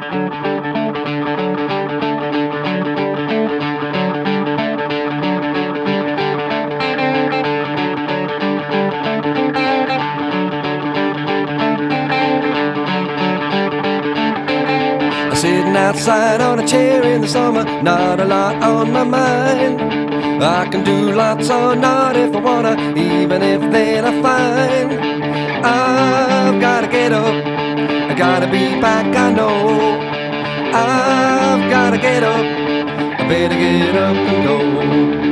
Sitting outside on a chair in the summer, not a lot on my mind. I can do lots or not if I wanna, even if then I find I've gotta get up, I gotta be back, I know. I've gotta get up, I better get up and go.